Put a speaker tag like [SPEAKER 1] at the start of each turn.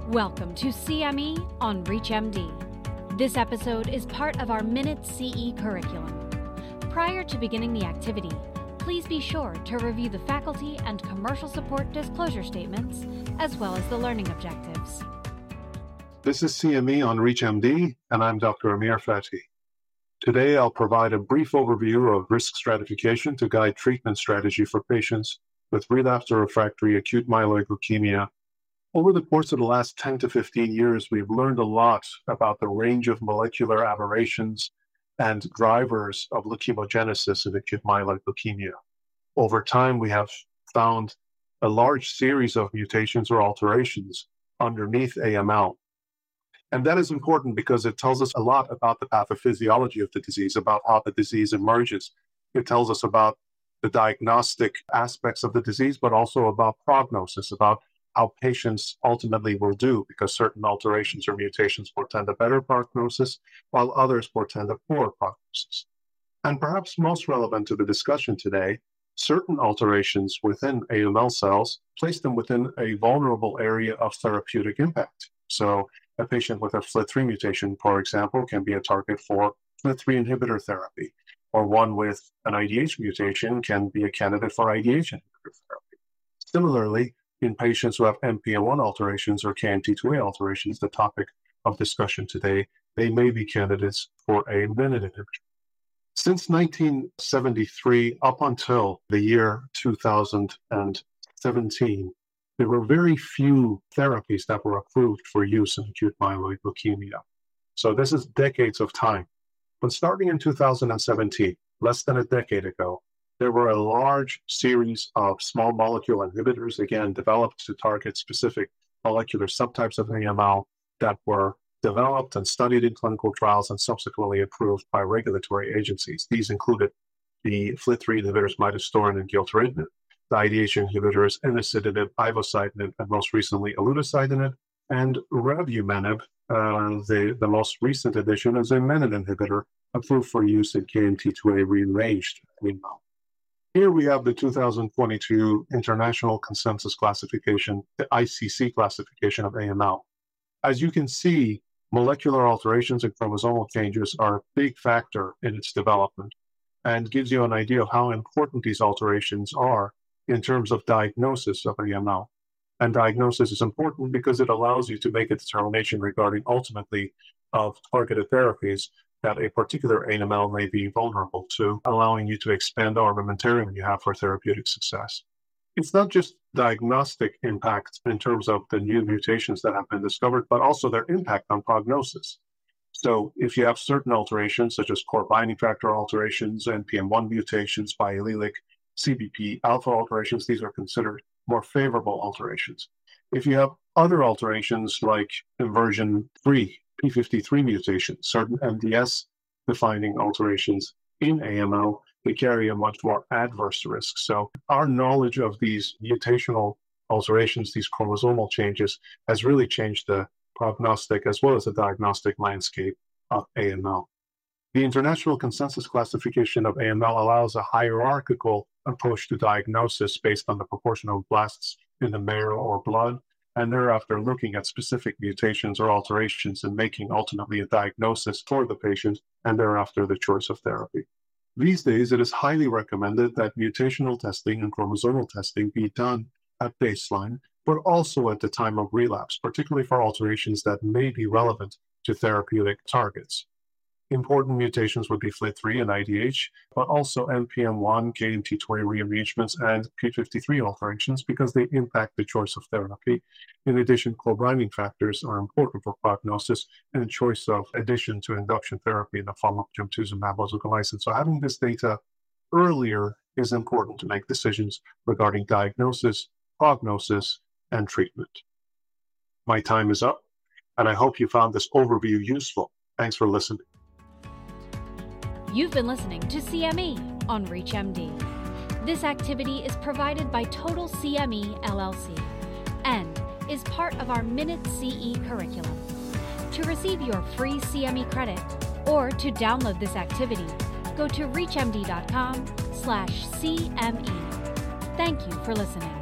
[SPEAKER 1] Welcome to CME on ReachMD. This episode is part of our Minute CE curriculum. Prior to beginning the activity, please be sure to review the faculty and commercial support disclosure statements, as well as the learning objectives.
[SPEAKER 2] This is CME on ReachMD, and I'm Dr. Amir Fathi. Today, I'll provide a brief overview of risk stratification to guide treatment strategy for patients with relapsed or refractory acute myeloid leukemia. Over the course of the last 10 to 15 years, we've learned a lot about the range of molecular aberrations and drivers of leukemogenesis in acute myeloid leukemia. Over time, we have found a large series of mutations or alterations underneath AML. And that is important because it tells us a lot about the pathophysiology of the disease, about how the disease emerges. It tells us about the diagnostic aspects of the disease, but also about prognosis, about how patients ultimately will do, because certain alterations or mutations portend a better prognosis, while others portend a poor prognosis. And perhaps most relevant to the discussion today, certain alterations within AML cells place them within a vulnerable area of therapeutic impact. So a patient with a FLT3 mutation, for example, can be a target for FLT3 inhibitor therapy, or one with an IDH mutation can be a candidate for IDH inhibitor therapy. Similarly, in patients who have NPM1 alterations or KMT2A alterations, the topic of discussion today, they may be candidates for a menin inhibitor. Since 1973 up until the year 2017, there were very few therapies that were approved for use in acute myeloid leukemia. So this is decades of time. But starting in 2017, less than a decade ago, there were a large series of small molecule inhibitors, again, developed to target specific molecular subtypes of AML that were developed and studied in clinical trials and subsequently approved by regulatory agencies. These included the FLT3 inhibitors midostaurin and gilteritinib, the IDH inhibitors enasidenib, ivosidenib, and most recently olutasidenib, and revumenib, the most recent addition is a menin inhibitor approved for use in KMT2A rearranged AML. Here we have the 2022 International Consensus Classification, the ICC classification of AML. As you can see, molecular alterations and chromosomal changes are a big factor in its development and gives you an idea of how important these alterations are in terms of diagnosis of AML. And diagnosis is important because it allows you to make a determination regarding ultimately of targeted therapies that a particular AML may be vulnerable to, allowing you to expand the armamentarium you have for therapeutic success. It's not just diagnostic impact in terms of the new mutations that have been discovered, but also their impact on prognosis. So if you have certain alterations, such as core binding factor alterations, NPM1 mutations, biallelic, CBP alpha alterations, these are considered more favorable alterations. If you have other alterations like inversion 3, P53 mutations, certain MDS-defining alterations in AML, they carry a much more adverse risk. So our knowledge of these mutational alterations, these chromosomal changes, has really changed the prognostic as well as the diagnostic landscape of AML. The International Consensus Classification of AML allows a hierarchical approach to diagnosis based on the proportion of blasts in the marrow or blood, and thereafter looking at specific mutations or alterations and making ultimately a diagnosis for the patient, and thereafter the choice of therapy. These days, it is highly recommended that mutational testing and chromosomal testing be done at baseline, but also at the time of relapse, particularly for alterations that may be relevant to therapeutic targets. Important mutations would be FLT3 and IDH, but also NPM1, KMT2A rearrangements, and P53 alterations because they impact the choice of therapy. In addition, core binding factors are important for prognosis and choice of addition to induction therapy in the form of gemtuzumab ozogamicin. So having this data earlier is important to make decisions regarding diagnosis, prognosis, and treatment. My time is up, and I hope you found this overview useful. Thanks for listening.
[SPEAKER 1] You've been listening to CME on ReachMD. This activity is provided by Total CME LLC and is part of our Minute CE curriculum. To receive your free CME credit or to download this activity, go to reachmd.com/CME. Thank you for listening.